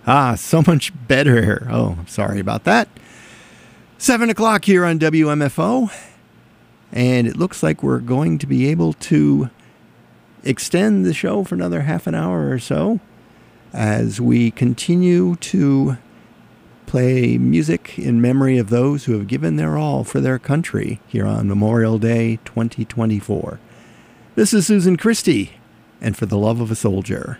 So much better. Oh, sorry about that. 7 o'clock here on WMFO. And it looks like we're going to be able to extend the show for another half an hour or so as we continue to play music in memory of those who have given their all for their country here on Memorial Day 2024. This is Susan Christie, and For the Love of a Soldier.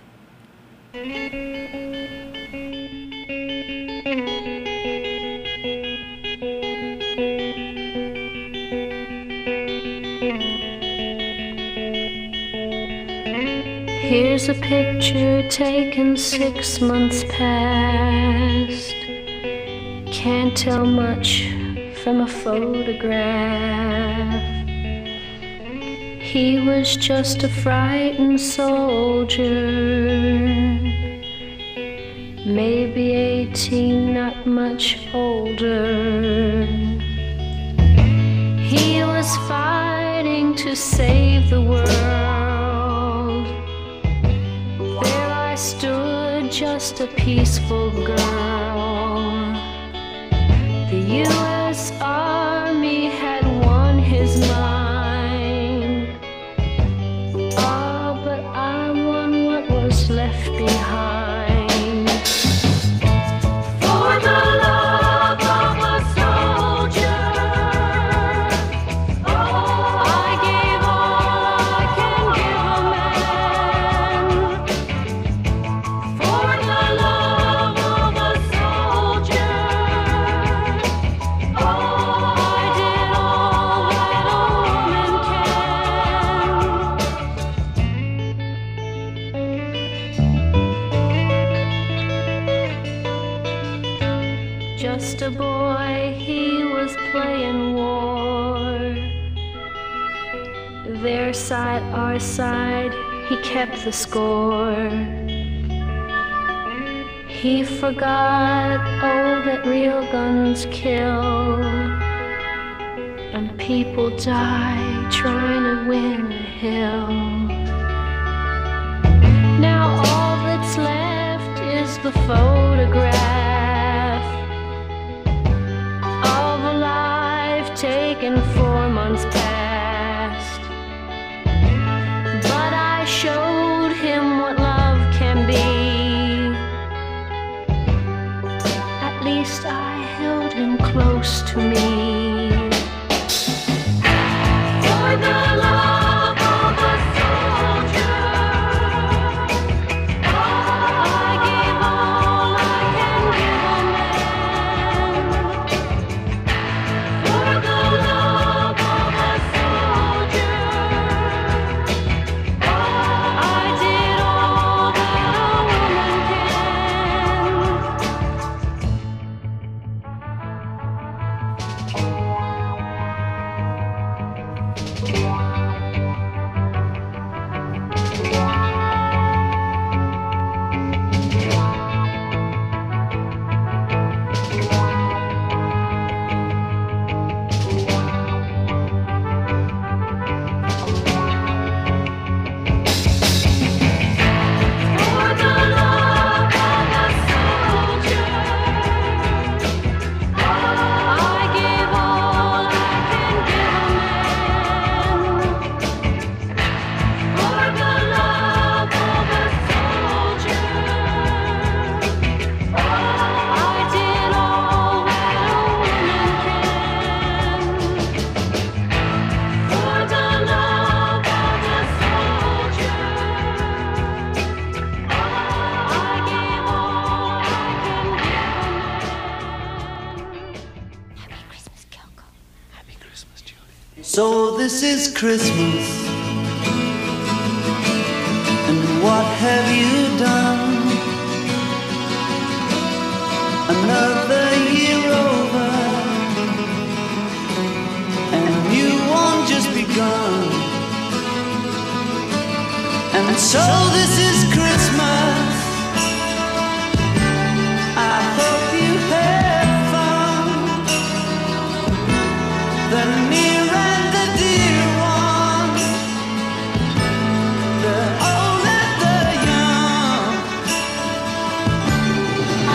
Here's a picture taken 6 months past. Can't tell much from a photograph. He was just a frightened soldier, maybe 18, not much older. He was fighting to save the world. There I stood, just a peaceful girl. The U.S. Army had won his mind. Oh, but I won what was left behind. For the love of a soldier, oh, I gave all I can give a man. For the love of a soldier, oh, I did all that a woman can. Just a boy, he was playing war. Their side, our side, he kept the score. He forgot, oh, that real guns kill, and people die trying to win a hill. Now all that's left is the photograph of a life taken 4 months past. But I showed him what love can be. At least I held him close to me. For the love of a soldier, oh, I gave all I can give a man. For the love of a soldier, oh, I did all that a woman For the love of a soldier, oh, I gave all I can give a man. For the love of a soldier, oh, I did all that a woman can. For the love of a soldier, I gave all I can give a man. Happy Christmas, Kyoko. Happy Christmas, Julie. So this is Christmas, and what have you done? Another year over, and a new one just begun. And so this is Christmas. I hope you had fun. The near and the dear ones, the old and the young. I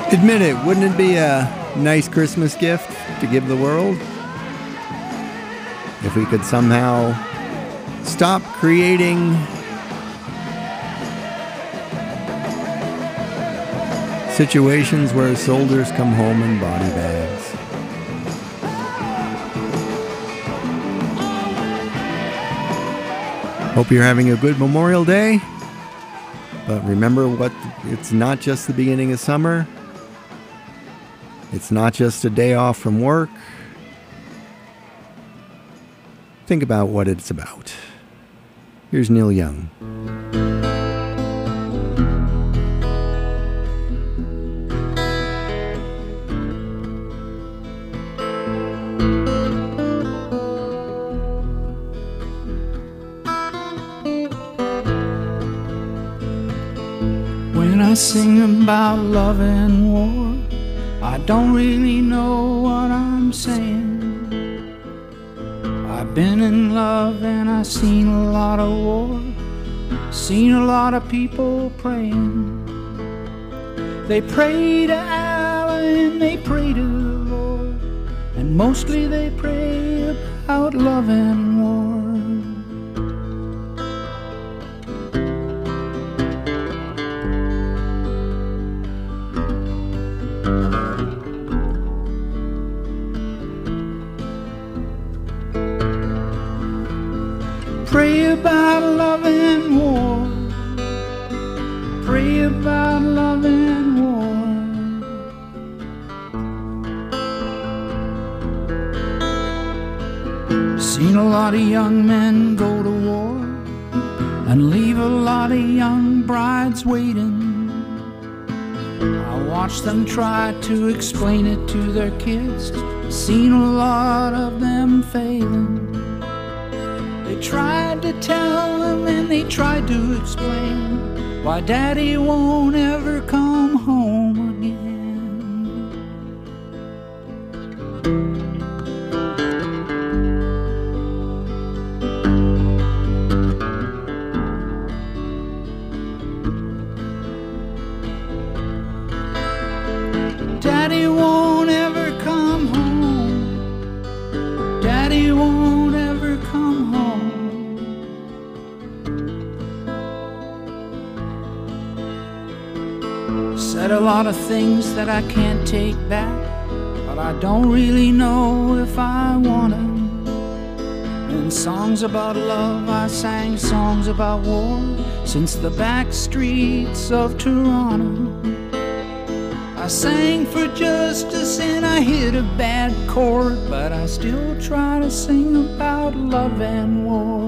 Admit it, wouldn't it be a nice Christmas gift to give the world if we could somehow stop creating situations where soldiers come home in body bags? Hope you're having a good Memorial Day. But remember it's not just the beginning of summer. It's not just a day off from work. Think about what it's about. Here's Neil Young. When I sing about love and war, I don't really know what I'm saying. I've been in love and I've seen a lot of war, seen a lot of people praying. They pray to Allah and they pray to the Lord, and mostly they pray about love and war. Pray about love and war. Pray about love and war. Seen a lot of young men go to war and leave a lot of young brides waiting. I watched them try to explain it to their kids. Seen a lot of them failing. They tried to tell them and they tried to explain why Daddy won't ever come home again. Daddy won't ever come home. Daddy won't ever come home. Said a lot of things that I can't take back, but I don't really know if I wanna. In songs about love, I sang songs about war since the back streets of Toronto. I sang for justice and I hit a bad chord, but I still try to sing about love and war.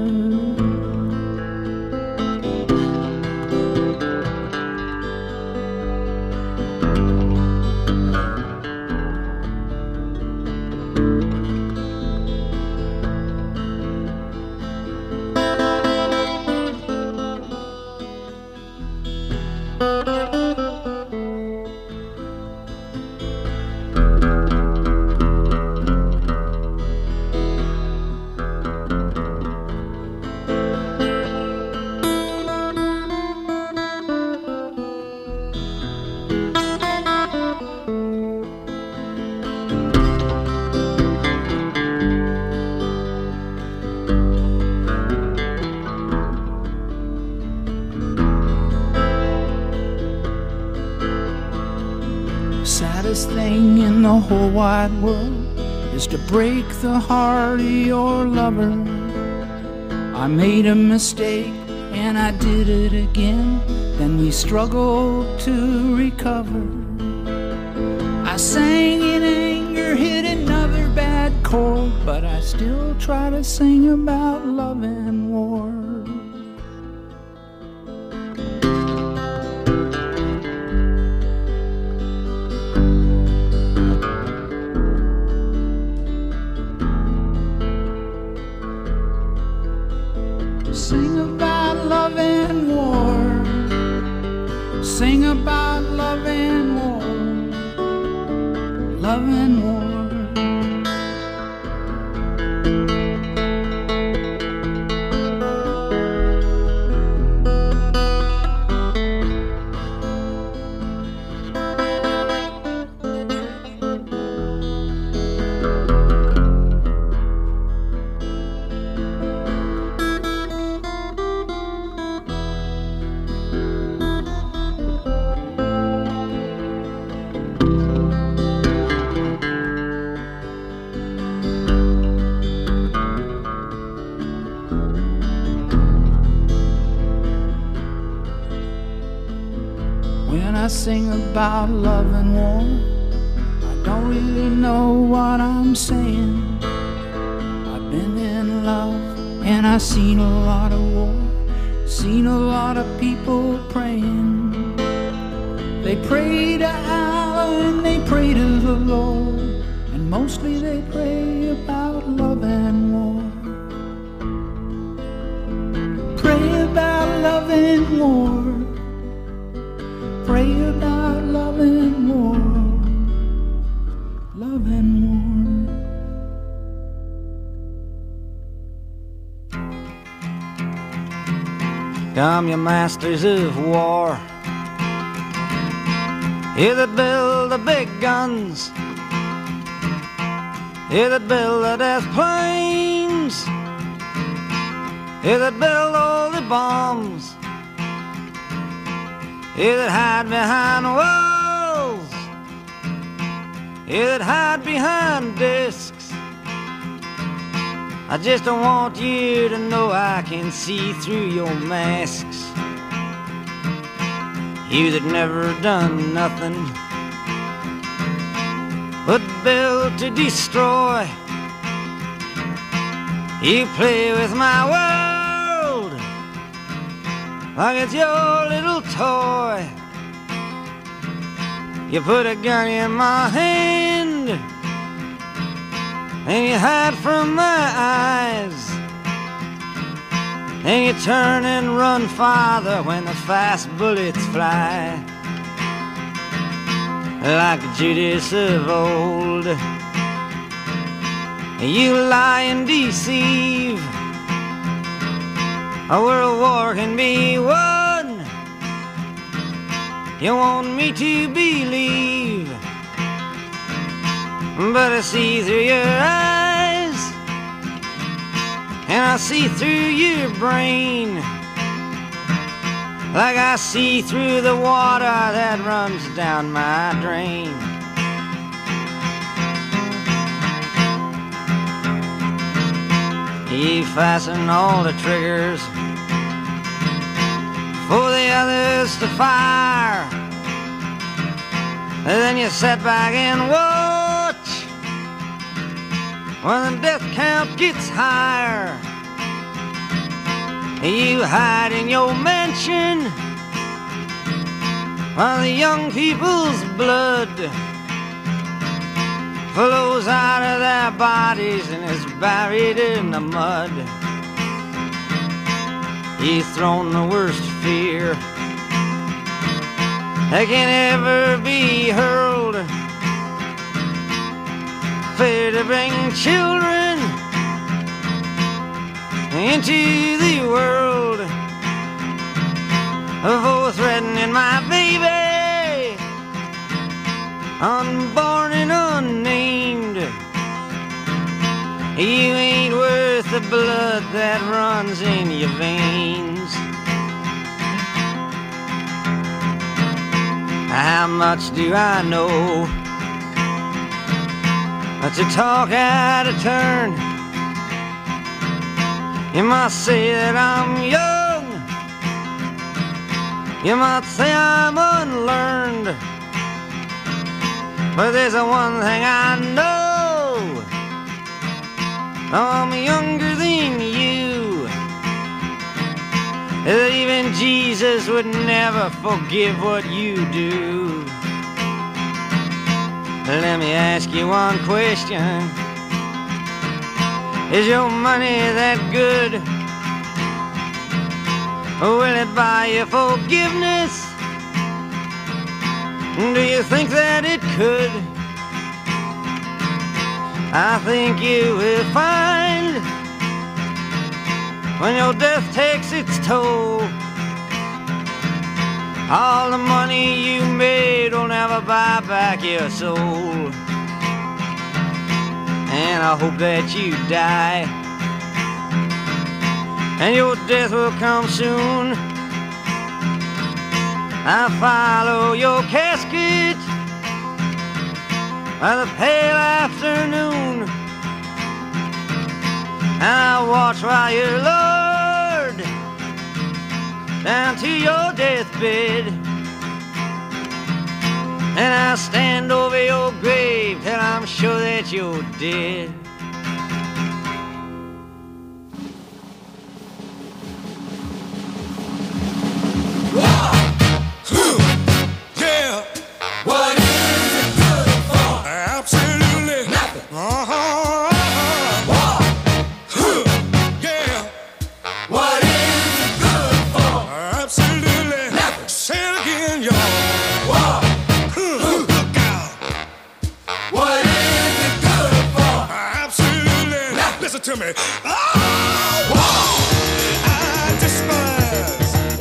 Saddest thing in the whole wide world is to break the heart of your lover. I made a mistake and I did it again, then we struggled to recover. I sang in anger, hit another bad chord, but I still try to sing about love and war. Sing about love and war. Sing about love and war. Love and war. When I sing about love and war, I don't really know what I'm saying. I've been in love and I've seen a lot of war, seen a lot of people praying. They pray to Allah and they pray to the Lord, and mostly they pray about love and war. Pray about love and war. Pray about love and war. Love and war. Come, you masters of war, you that build the big guns, you that build the death planes, you that build all the bombs, you that hide behind walls, you that hide behind discs. I just don't want you to know I can see through your masks. You that never done nothing but build to destroy. You play with my world like it's your little toy. You put a gun in my hand and you hide from my eyes, and you turn and run farther when the fast bullets fly. Like Judas of old, you lie and deceive. A world war can be won, you want me to believe, but I see through your eyes, and I see through your brain, like I see through the water that runs down my drain. You fasten all the triggers for the others to fire, and then you sit back and watch when the death count gets higher. You hide in your mansion while the young people's blood flows out of their bodies and is buried in the mud. You've thrown the worst fear that can ever be hurled, fear to bring children into the world, for threatening my baby, unborn and unnamed. You ain't worth the blood that runs in your veins. How much do I know to talk out of turn? You might say that I'm young, you might say I'm unlearned, but there's one thing I know, I'm younger than you, that even Jesus would never forgive what you do. Let me ask you one question. Is your money that good? Will it buy you forgiveness? Do you think that it could? I think you will find when your death takes its toll, all the money you made will never buy back your soul. And I hope that you die, and your death will come soon. I follow your casket by the pale afternoon, and I watch while you're lowered down to your deathbed. and I'll stand over your grave till I'm sure that you're dead. Yeah. What is it good for? Absolutely nothing. Yeah. What is it good for? Absolutely nothing. Say it again, y'all. Look out. What is it good for? Absolutely nothing. Listen to me. I despise.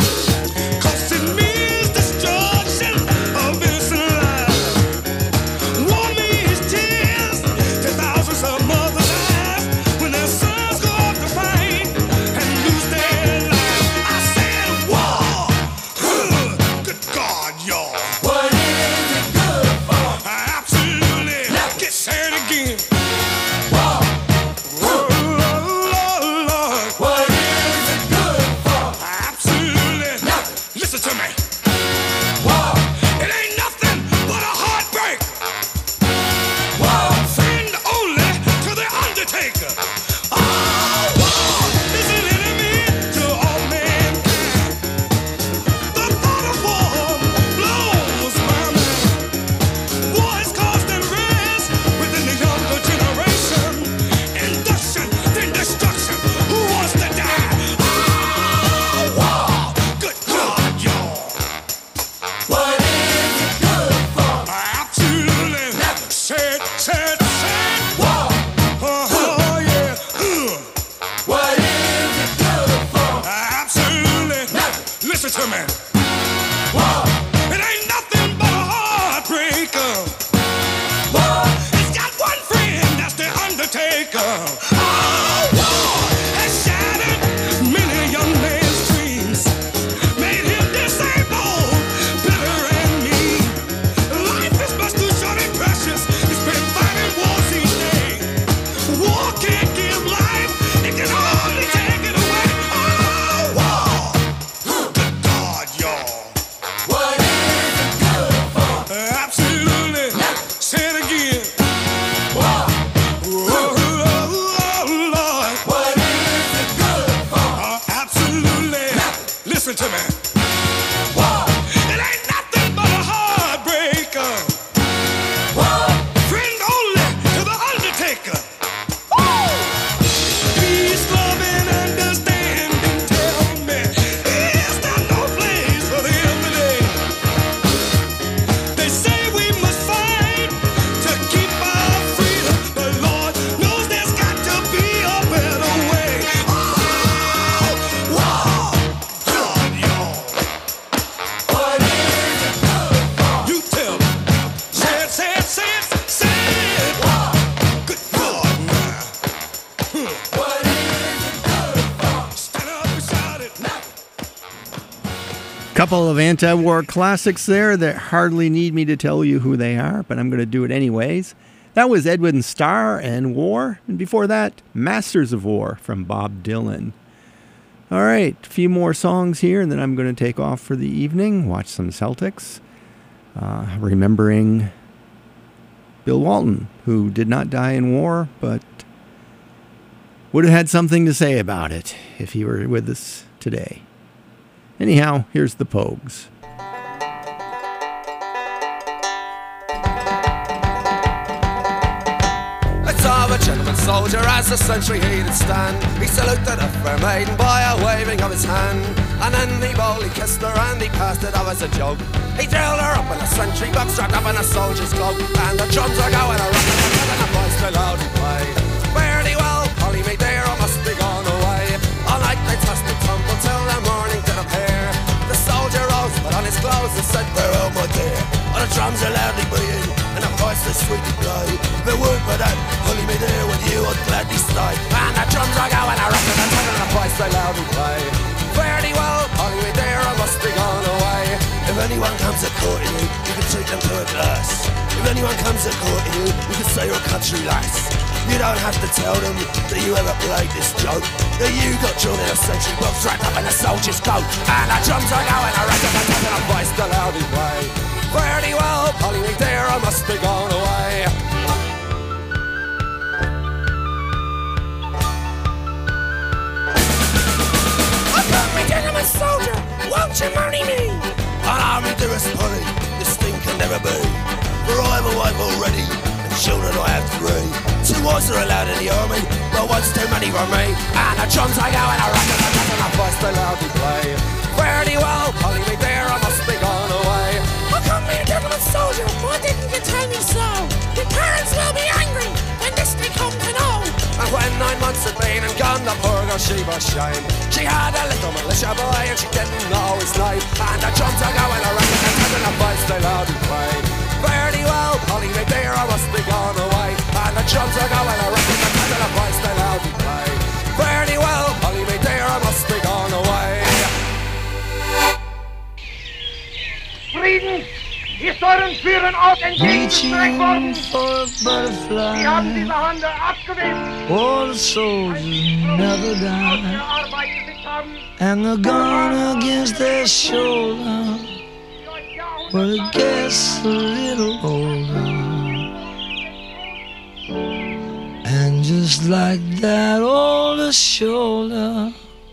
Couple of anti-war classics there that hardly need me to tell you who they are, but I'm going to do it anyways. That was Edwin Starr and War, and before that, Masters of War from Bob Dylan. All right, a few more songs here, and then I'm going to take off for the evening, watch some Celtics, remembering Bill Walton, who did not die in war, but would have had something to say about it if he were with us today. Anyhow, here's the Pogues. I saw a gentleman soldier as the sentry he did stand. He saluted a fair maiden by a waving of his hand, and then he boldly kissed her and he passed it off as a joke. He drilled her up in a sentry box, strapped up in a soldier's cloak, and the drums are going a rockin' and the voice so loudly played. Fare thee well, Polly, me dear, I must be gone away. All night they tossed and tumbled till the morning did appear. The soldier rose, put on his clothes and said, farewell, my dear. And the drums are loudly beating, and the voice is sweetly play. If it weren't for that, Polly, me dear, with you I'd gladly stay. And the drums are going a rockin' and the voice so loudly play. Fare thee well, Polly, me dear, I must be gone away. If anyone comes a courting you, you can treat them to a glass. If anyone comes a courting you, you can say you're a country lass. You don't have to tell them that you ever played this joke, that you got drawn in a sentry box wrapped up in a soldier's coat. And the drums are going a record and a voice the loudly way. Fare thee well, Polly, me be gone away. Oh, come, me gentleman soldier, won't you marry me? And I'm your dearest honey, this thing can never be. For I'm a wife already, and children I have 3. 2 wives are allowed in the army, but one's too many for me. And the drums I go and I rock and I voice they loudly play. Fairly well, Polly me dear, I must be gone away. Oh, come here, gentleman soldier, why didn't you tell me so? Your parents will be angry when this they come to know. And when 9 months had been and gone, the poor girl she was shame. She had a little militia boy and she didn't know his name. And the drums are going around and the voice they loudly play. Fairly well, Polly me dear, I must be gone away. And the drums are going around and the voice they loudly play. Fairly well, Polly me dear, I must be gone away. Frieden ist euren Führern auch entgegengestreckt worden. Sie haben diese Handel abgewehrt. All the soldiers never die, Ausgearbeitet haben. and the gun against their shoulder, but it gets a little older. And just like that older shoulder,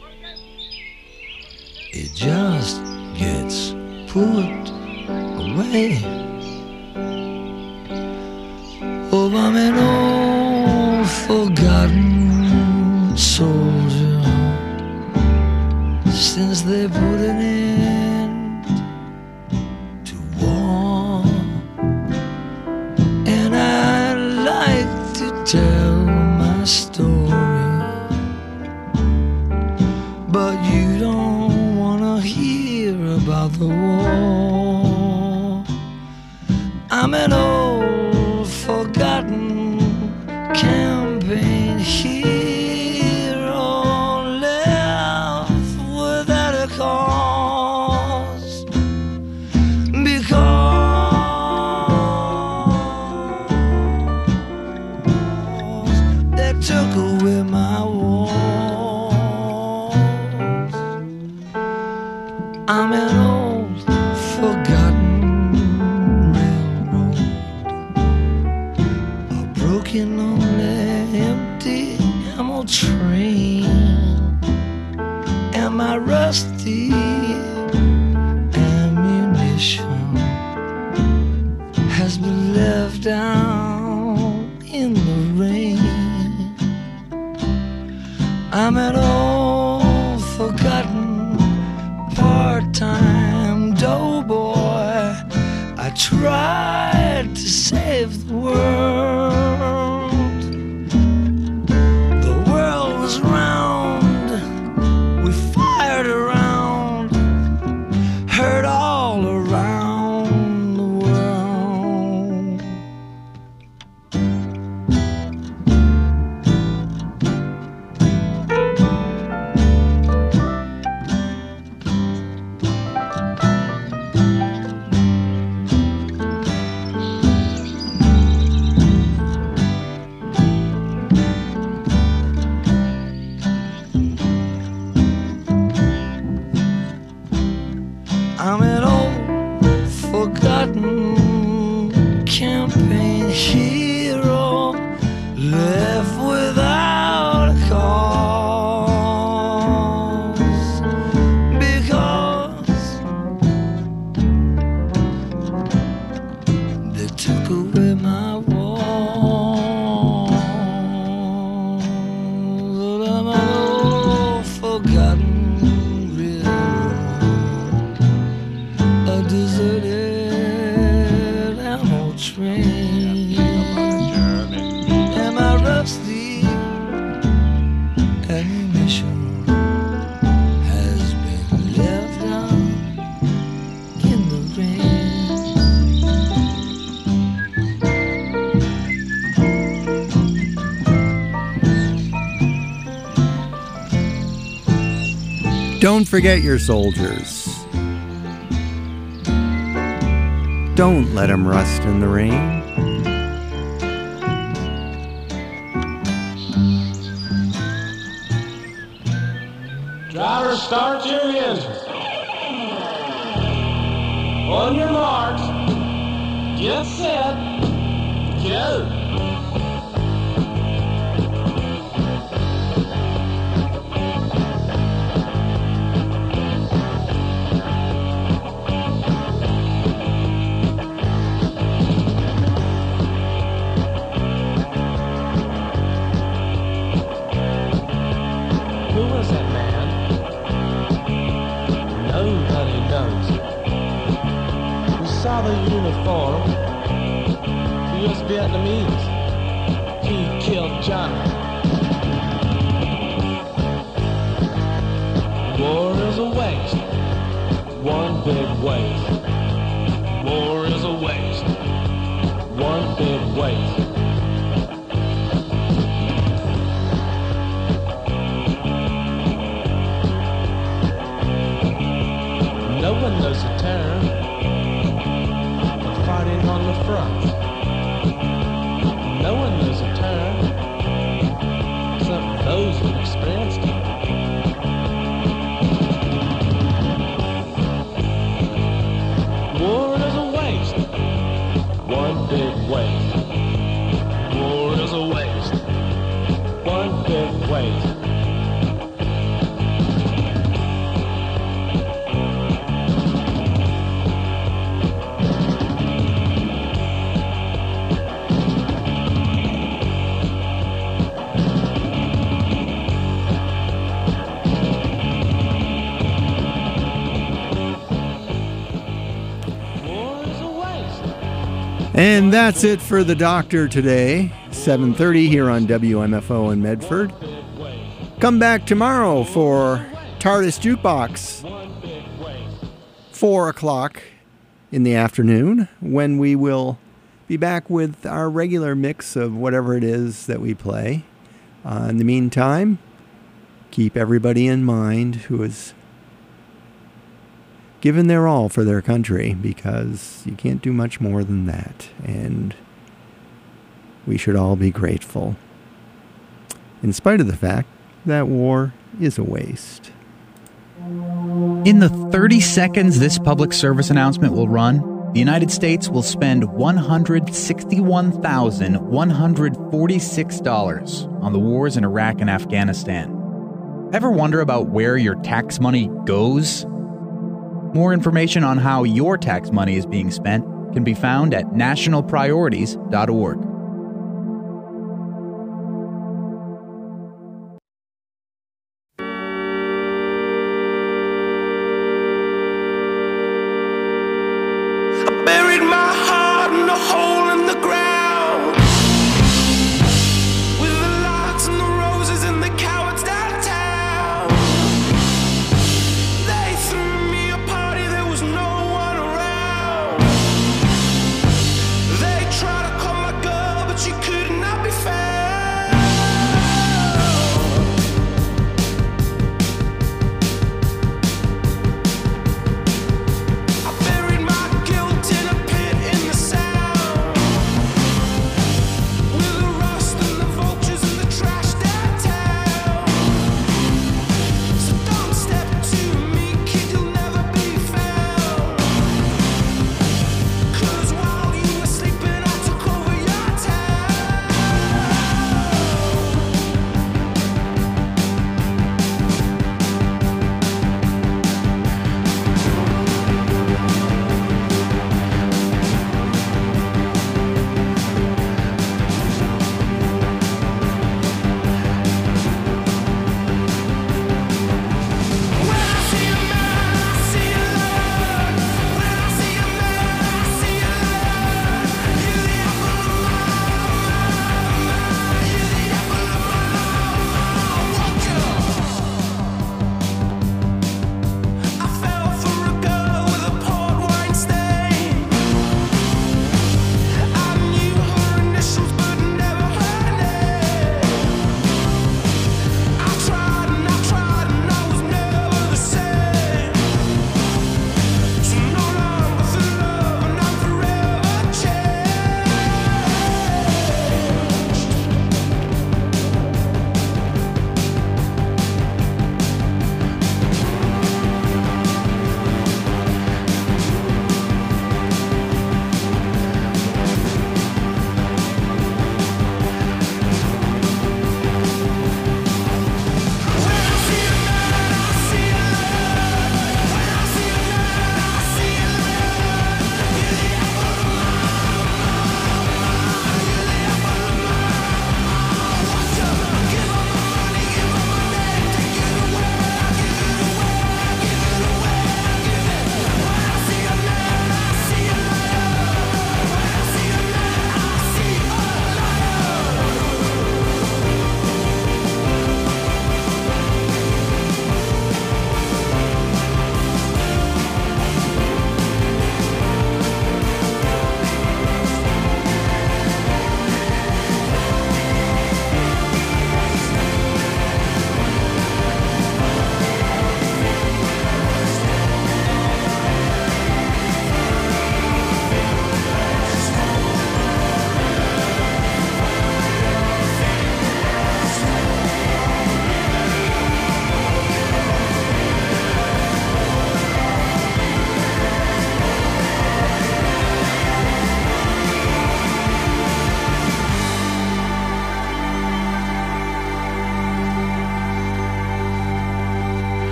it just gets put away. Oh, I'm an old forgotten soldier, since they put an end to war. And I like to tell my story, but you don't wanna hear about the war. I'm an old forgotten campaign hero, left without a cause, because they took away my walls. I'm an old forgotten railroad, a broken, only empty ammo train, and my rusty ammunition has been left down in the rain. I'm an old forgotten part-time doughboy. I tried to save the world. The world was round. We fired around, hurt all around the world. I'm an old forgotten campaign hero, left without a cause, because they took away my walls. I'm an old forgotten a deserted ammo train, and my rusty ammunition has been left out in the rain. Don't forget your soldiers. Don't let them rust in the rain. Driver, start your engines. On your marks, get set. go. Who was that man? Nobody knows. We saw the uniform. He was Vietnamese. He killed Johnny. War is a waste. One big waste. War is a waste. One big waste. No one knows the terror of fighting on the front. No one knows the terror except those who experienced it. War is a waste. One big waste. War is a waste. One big waste. And that's it for the Doctor today. 7:30 here on WMFO in Medford. Come back tomorrow for TARDIS Jukebox. 4 o'clock in the afternoon, when we will be back with our regular mix of whatever it is that we play. In the meantime, keep everybody in mind who is given their all for their country, because you can't do much more than that, and we should all be grateful, in spite of the fact that war is a waste. In the 30 seconds this public service announcement will run, the United States will spend $161,146 on the wars in Iraq and Afghanistan. Ever wonder about where your tax money goes? More information on how your tax money is being spent can be found at nationalpriorities.org. I buried my heart in a hole in the ground, with the lights and the roses and the cowards downtown. They threw me a party, there was no one around. They tried to call my gun.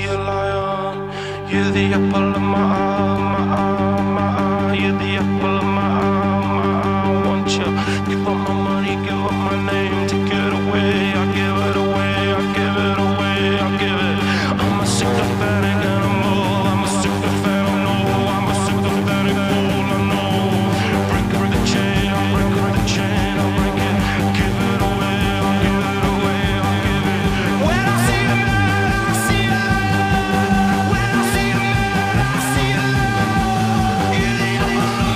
be a liar. You're the apple of my eye, my eye, my eye. You're the apple of my eye. I want you. Give up my money, give up my name, take it away. I give it away, I give it away, I give it. I'm a sycophantic animal. I'm a sycophantic, no. I'm a sycophantic fool, I know. Break the chain, I break the chain, I break it. Give it away, I give it away, I give it. When I see a man, I see a liar. When I see a man, I see a liar. You're the apple of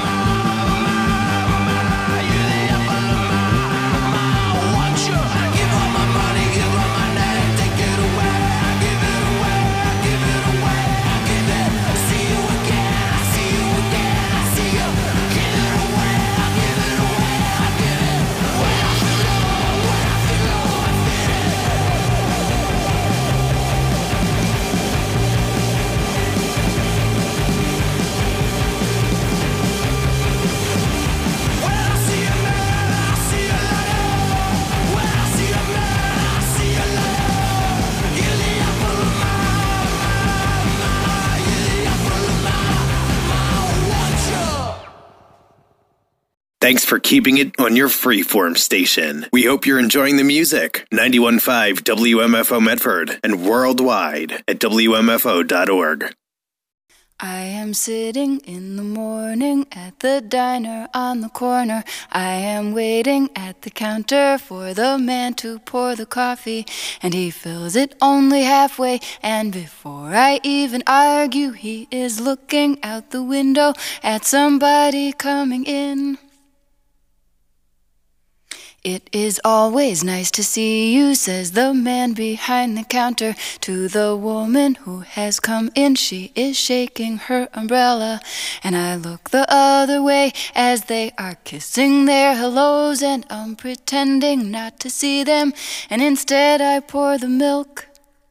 my, you're the apple of my. I want you. Give up my money, give up my name, take it away. I give it away, I give it away, I give it. See you again, I see you again, I see you. Give it away, I give it away, I give it. When I feel low, when I feel low, I feel it. When I see a man, I see a liar. When I see a man, I see a liar. You're the apple of my, you're the apple of my. I want you. Thanks for keeping it on your freeform station. We hope you're enjoying the music. 91.5 WMFO Medford and worldwide at WMFO.org. I am sitting in the morning at the diner on the corner. I am waiting at the counter for the man to pour the coffee, and he fills it only halfway, and before I even argue, he is looking out the window at somebody coming in. It is always nice to see you, says the man behind the counter to the woman who has come in. She is shaking her umbrella, and I look the other way as they are kissing their hellos, and I'm pretending not to see them, and instead I pour the milk.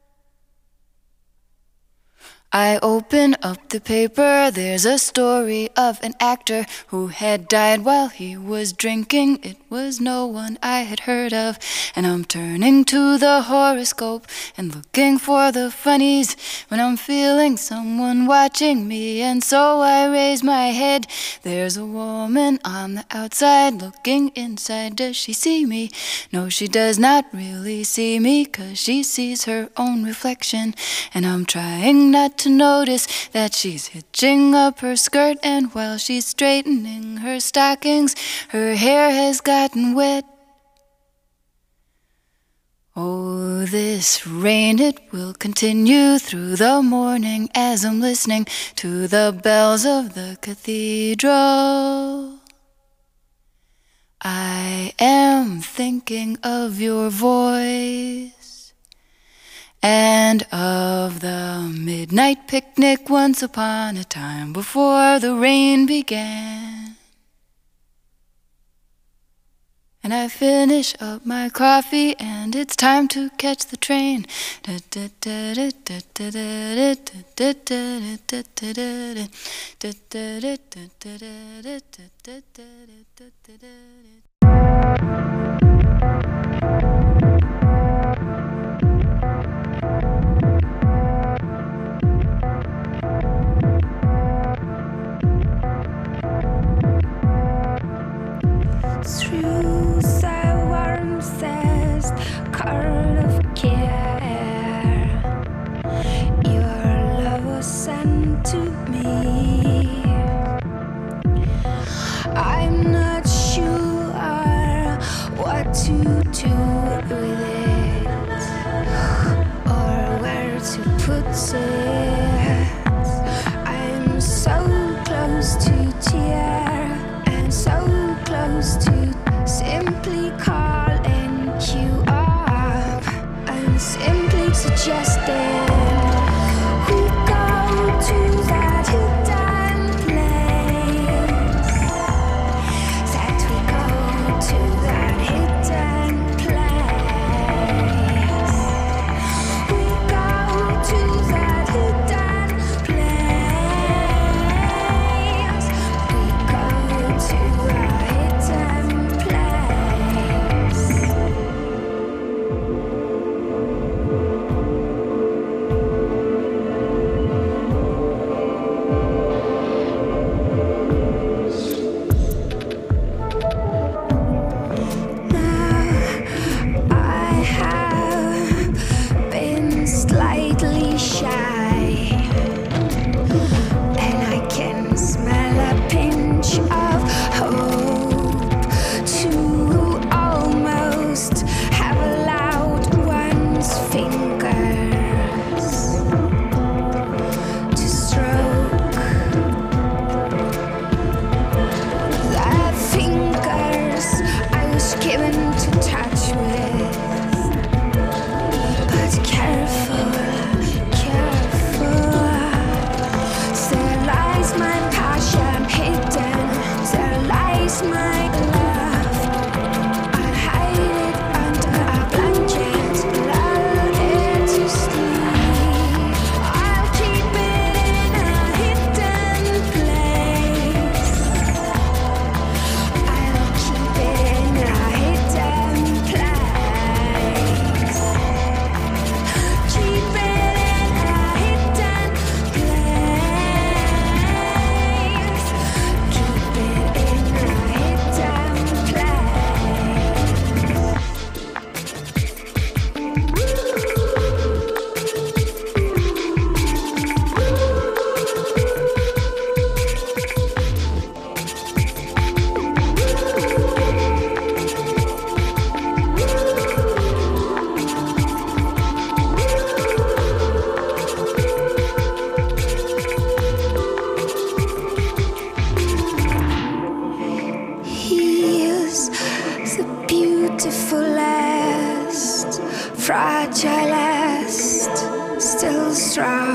I open up the paper, there's a story of an actor who had died while he was drinking. It was no one I had heard of, and I'm turning to the horoscope and looking for the funnies when I'm feeling someone watching me, and so I raise my head. There's a woman on the outside looking inside. Does she see me? No, she does not really see me, 'cause she sees her own reflection, and I'm trying not to notice that she's hitching up her skirt, and while she's straightening her stockings, her hair has gotten wet. Oh, this rain, it will continue through the morning as I'm listening to the bells of the cathedral. I am thinking of your voice and of the midnight picnic once upon a time before the rain began. And I finish up my coffee and it's time to catch the train. Through the warmest curl of care, your love was sent to me. I'm not sure what to do with it or where to put it. I'm so close to tear and so close to simply calling you up. I'm simply suggesting we go to that hidden place. That we go to that hidden place. We go to that hidden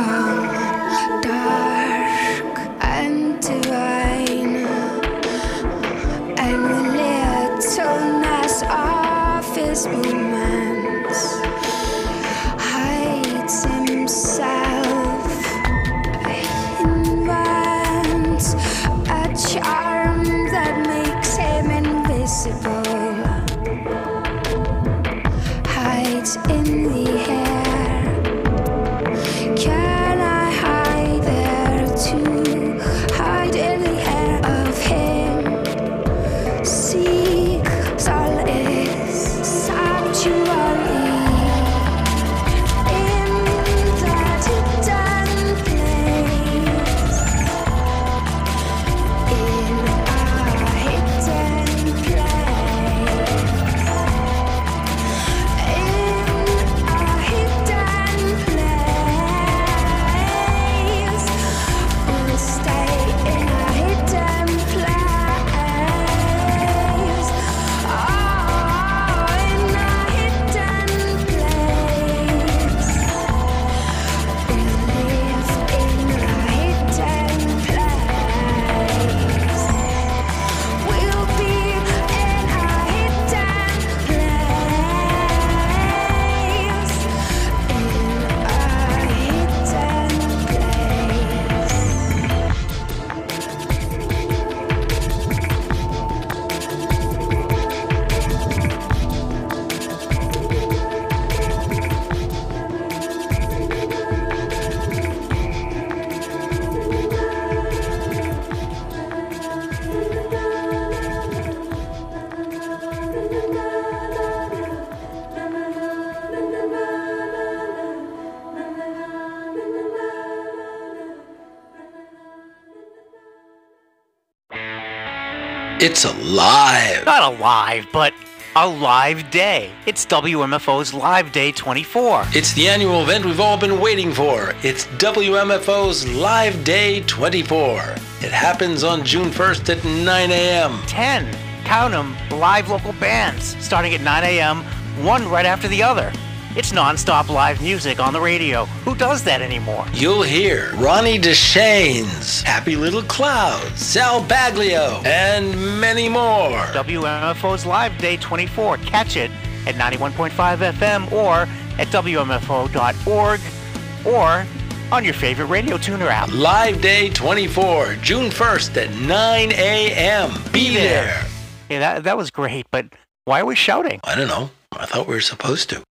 dark and divine, and the littleness of his movements hides himself, invents a charm that makes him invisible, hides in the air. Can I hide there too? Hide in the air of him. Seek solace, sanctuary in that hidden place. In a hidden place. We'll stay in a hidden place. Oh, in a hidden place. We live in a hidden place. We'll be in a hidden place. In a hidden place. It's alive. Not alive, but a live day. It's WMFO's Live Day 24. It's the annual event we've all been waiting for. It's WMFO's Live Day 24. It happens on June 1st at 9 a.m. 10. Count them, live local bands, starting at 9 a.m., one right after the other. It's non-stop live music on the radio. Who does that anymore? You'll hear Ronnie DeShanes, Happy Little Clouds, Sal Baglio, and many more. WMFO's Live Day 24. Catch it at 91.5 FM or at WMFO.org or on your favorite radio tuner app. Live Day 24, June 1st at 9 a.m. Be there. Yeah, that was great, but why are we shouting? I don't know. I thought we were supposed to.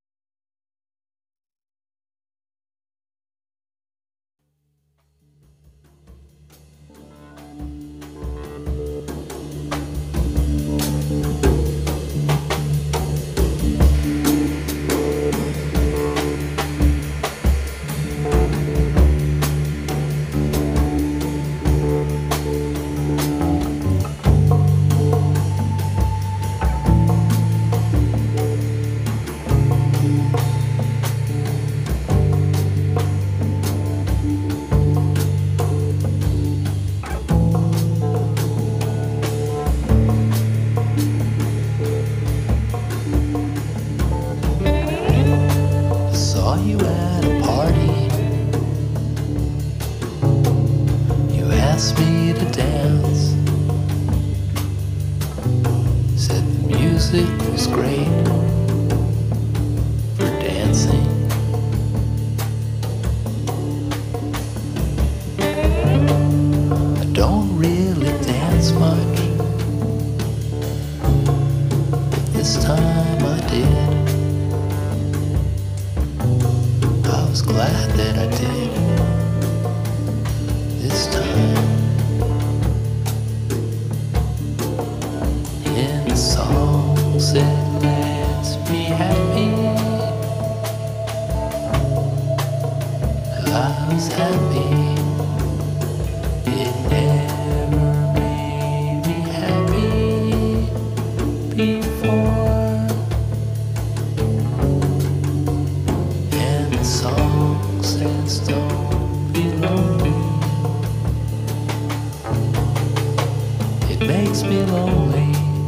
Saw you at a party. You asked me to dance. Said the music was great for dancing. I don't really dance much, but this time I did. I was glad that I did this time. In the songs it lets me happy. I was happy. It never made me happy before. And the song says don't be lonely. It makes me lonely.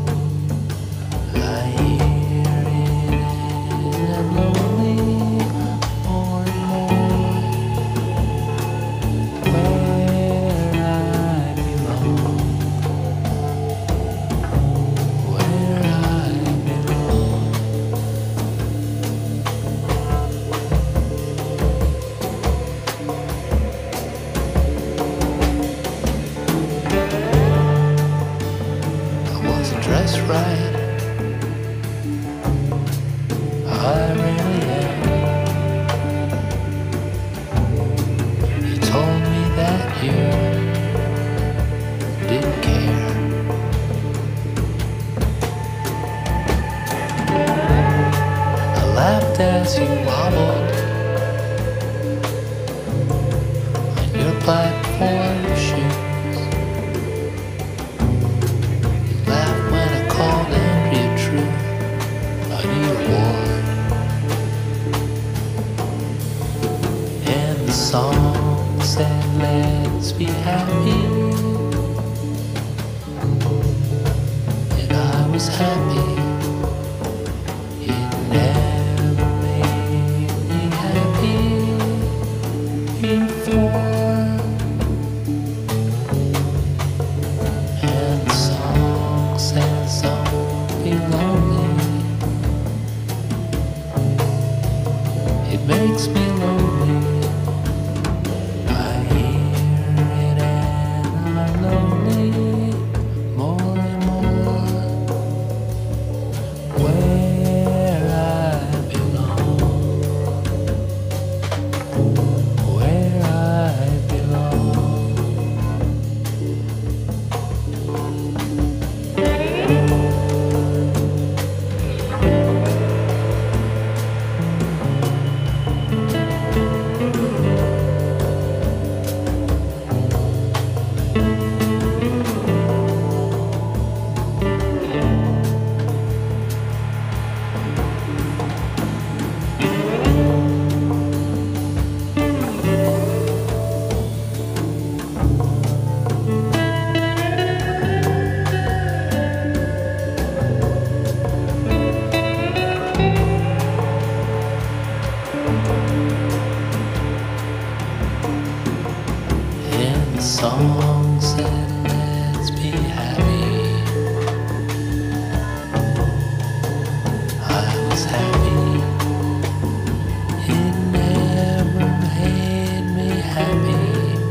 I hear it and I'm lonely more and more. platform shoes. You laughed when I called Andrea True on your ward. And the song said, let's be happy. And I was happy. It never made me happy before. And the song says, don't be lonely. It makes me lonely. I hear it and I'm lonely more and more. Where I belong, where I belong. And the song said, let's be happy. I was happy. It never made me happy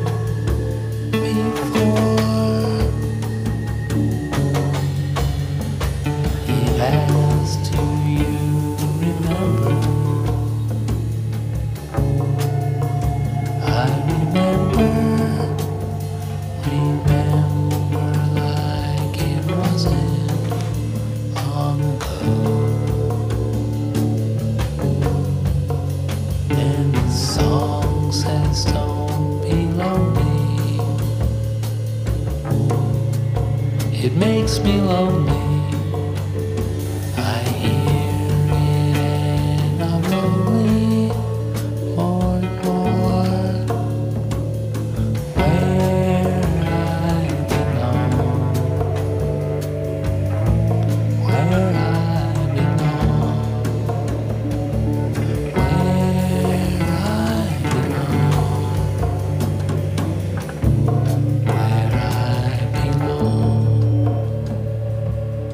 before. He asked, do you remember? I remember like it wasn't long ago. And the song says, don't be lonely. It makes me lonely. I hear it and I'm lonely more and more. Where I belong, where I belong, where I belong, where I belong.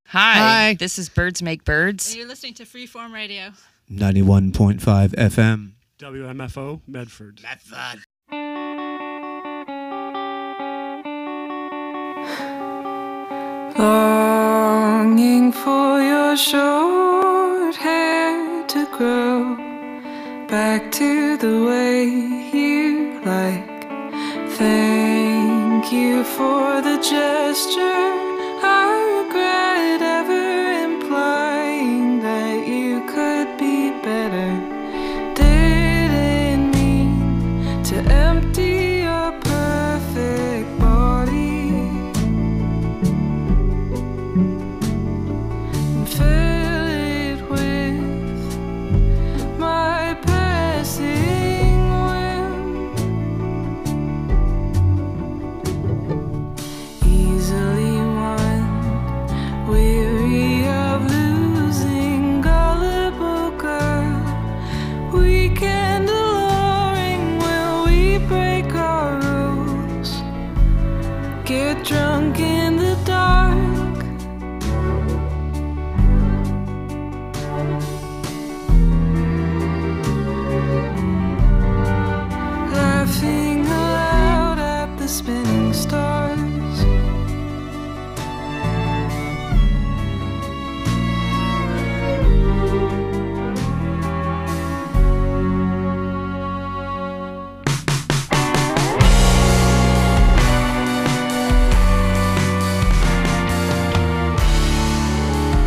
Hi. This is Birds Make Birds. And you're listening to Freeform Radio. 91.5 FM. WMFO, Medford. Medford. Longing for your short hair to grow back to the way you like. Thank you for the gesture. I regret ever implying that you could be better. Didn't mean to empty your perfect body. And